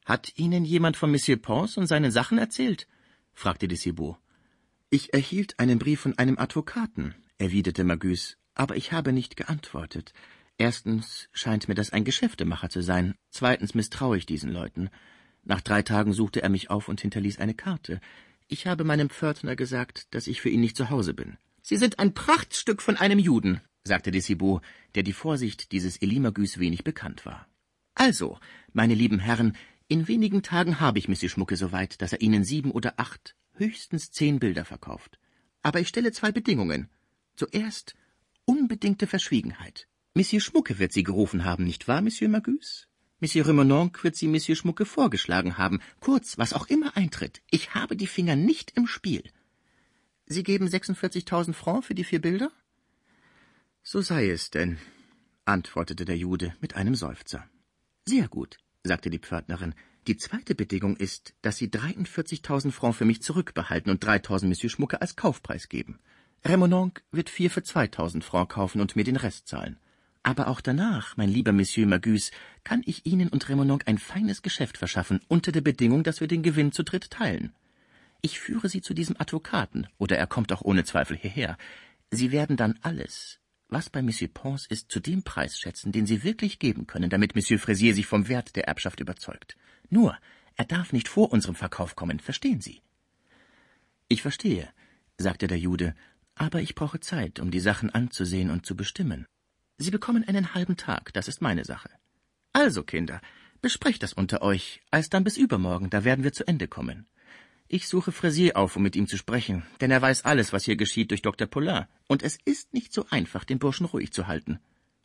»Hat Ihnen jemand von Monsieur Pons und seinen Sachen erzählt?« fragte de Cibot. »Ich erhielt einen Brief von einem Advokaten«, erwiderte Magus, »aber ich habe nicht geantwortet. Erstens scheint mir das ein Geschäftemacher zu sein, zweitens misstraue ich diesen Leuten. Nach drei Tagen suchte er mich auf und hinterließ eine Karte. Ich habe meinem Pförtner gesagt, dass ich für ihn nicht zu Hause bin.« »Sie sind ein Prachtstück von einem Juden«, sagte de Cibot, der die Vorsicht dieses Elie Magus wenig bekannt war. »Also, meine lieben Herren, in wenigen Tagen habe ich Monsieur Schmucke so weit, dass er Ihnen sieben oder acht, höchstens zehn Bilder verkauft. Aber ich stelle zwei Bedingungen. Zuerst unbedingte Verschwiegenheit. Monsieur Schmucke wird Sie gerufen haben, nicht wahr, Monsieur Magus? Monsieur Remononc wird Sie Monsieur Schmucke vorgeschlagen haben. Kurz, was auch immer eintritt. Ich habe die Finger nicht im Spiel. Sie geben sechsundvierzigtausend Francs für die vier Bilder?« »So sei es denn«, antwortete der Jude mit einem Seufzer. »Sehr gut«, sagte die Pförtnerin. »Die zweite Bedingung ist, dass Sie dreiundvierzigtausend Francs für mich zurückbehalten und dreitausend Monsieur Schmucke als Kaufpreis geben. Remononc wird vier für zweitausend Francs kaufen und mir den Rest zahlen. Aber auch danach, mein lieber Monsieur Magus, kann ich Ihnen und Remononc ein feines Geschäft verschaffen, unter der Bedingung, dass wir den Gewinn zu dritt teilen. Ich führe Sie zu diesem Advokaten, oder er kommt auch ohne Zweifel hierher. Sie werden dann alles, was bei Monsieur Pons ist, zu dem Preis schätzen, den Sie wirklich geben können, damit Monsieur Fraisier sich vom Wert der Erbschaft überzeugt. Nur, er darf nicht vor unserem Verkauf kommen, verstehen Sie?« »Ich verstehe«, sagte der Jude, »aber ich brauche Zeit, um die Sachen anzusehen und zu bestimmen. Sie bekommen einen halben Tag, das ist meine Sache. Also, Kinder, besprecht das unter euch, alsdann bis übermorgen, da werden wir zu Ende kommen. Ich suche Fraisier auf, um mit ihm zu sprechen, denn er weiß alles, was hier geschieht, durch Doktor Poulain, und es ist nicht so einfach, den Burschen ruhig zu halten.«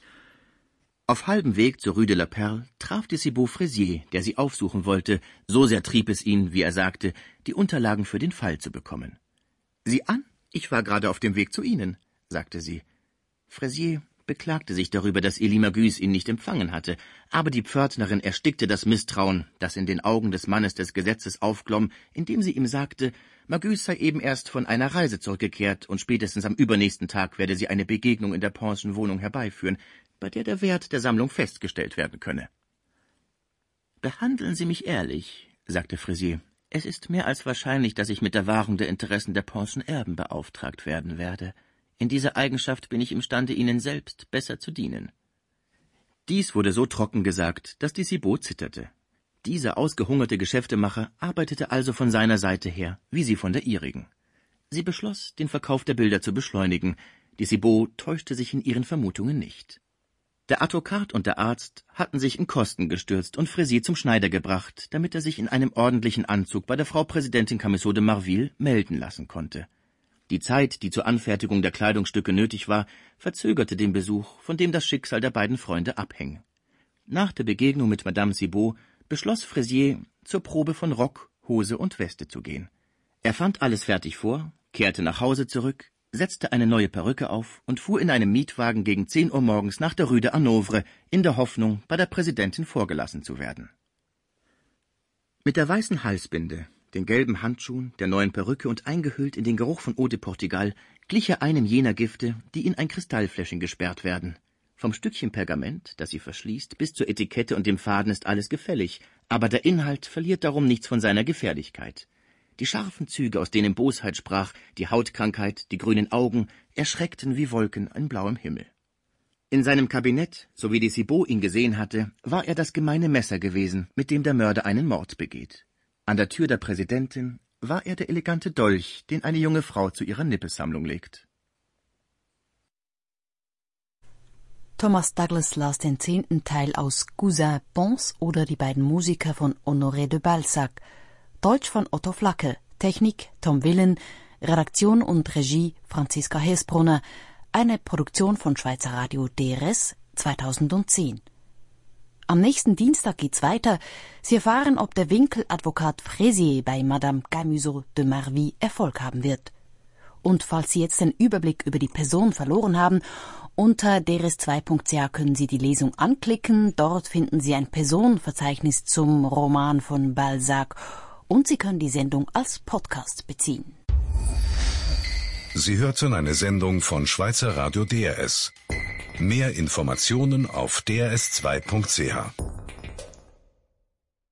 Auf halbem Weg zur Rue de la Perle traf de Cibot Fraisier, der sie aufsuchen wollte, so sehr trieb es ihn, wie er sagte, die Unterlagen für den Fall zu bekommen. »Sieh an, ich war gerade auf dem Weg zu Ihnen«, sagte sie. Fraisier beklagte sich darüber, dass Elie Magus ihn nicht empfangen hatte, aber die Pförtnerin erstickte das Misstrauen, das in den Augen des Mannes des Gesetzes aufglomm, indem sie ihm sagte, Magus sei eben erst von einer Reise zurückgekehrt und spätestens am übernächsten Tag werde sie eine Begegnung in der Ponschen Wohnung herbeiführen, bei der der Wert der Sammlung festgestellt werden könne. »Behandeln Sie mich ehrlich«, sagte Fraisier. »Es ist mehr als wahrscheinlich, dass ich mit der Wahrung der Interessen der Ponschen Erben beauftragt werden werde. In dieser Eigenschaft bin ich imstande, Ihnen selbst besser zu dienen.« Dies wurde so trocken gesagt, dass de Cibot zitterte. Dieser ausgehungerte Geschäftemacher arbeitete also von seiner Seite her, wie sie von der ihrigen. Sie beschloss, den Verkauf der Bilder zu beschleunigen. De Cibot täuschte sich in ihren Vermutungen nicht. Der Advokat und der Arzt hatten sich in Kosten gestürzt und Fraisier zum Schneider gebracht, damit er sich in einem ordentlichen Anzug bei der Frau Präsidentin Camusot de Marville melden lassen konnte. Die Zeit, die zur Anfertigung der Kleidungsstücke nötig war, verzögerte den Besuch, von dem das Schicksal der beiden Freunde abhing. Nach der Begegnung mit Madame Cibot beschloss Fraisier, zur Probe von Rock, Hose und Weste zu gehen. Er fand alles fertig vor, kehrte nach Hause zurück, setzte eine neue Perücke auf und fuhr in einem Mietwagen gegen zehn Uhr morgens nach der Rue de Hanovre, in der Hoffnung, bei der Präsidentin vorgelassen zu werden. Mit der weißen Halsbinde, den gelben Handschuhen, der neuen Perücke und eingehüllt in den Geruch von Eau de Portugal, glich er einem jener Gifte, die in ein Kristallfläschchen gesperrt werden. Vom Stückchen Pergament, das sie verschließt, bis zur Etikette und dem Faden ist alles gefällig, aber der Inhalt verliert darum nichts von seiner Gefährlichkeit. Die scharfen Züge, aus denen Bosheit sprach, die Hautkrankheit, die grünen Augen, erschreckten wie Wolken an blauem Himmel. In seinem Kabinett, so wie de Cibot ihn gesehen hatte, war er das gemeine Messer gewesen, mit dem der Mörder einen Mord begeht. An der Tür der Präsidentin war er der elegante Dolch, den eine junge Frau zu ihrer Nippelsammlung legt. Thomas Douglas las den zehnten Teil aus Cousin Pons oder die beiden Musiker von Honoré de Balzac. Deutsch von Otto Flacke, Technik Tom Willen, Redaktion und Regie Franziska Hesbrunner, eine Produktion von Schweizer Radio D R S zweitausendzehn. Am nächsten Dienstag geht's weiter. Sie erfahren, ob der Winkeladvokat Fraisier bei Madame Camusot de Marville Erfolg haben wird. Und falls Sie jetzt den Überblick über die Person verloren haben, unter d r s zwei punkt c h können Sie die Lesung anklicken. Dort finden Sie ein Personenverzeichnis zum Roman von Balzac und Sie können die Sendung als Podcast beziehen. Sie hörten eine Sendung von Schweizer Radio D R S. Mehr Informationen auf d r s zwei punkt c h.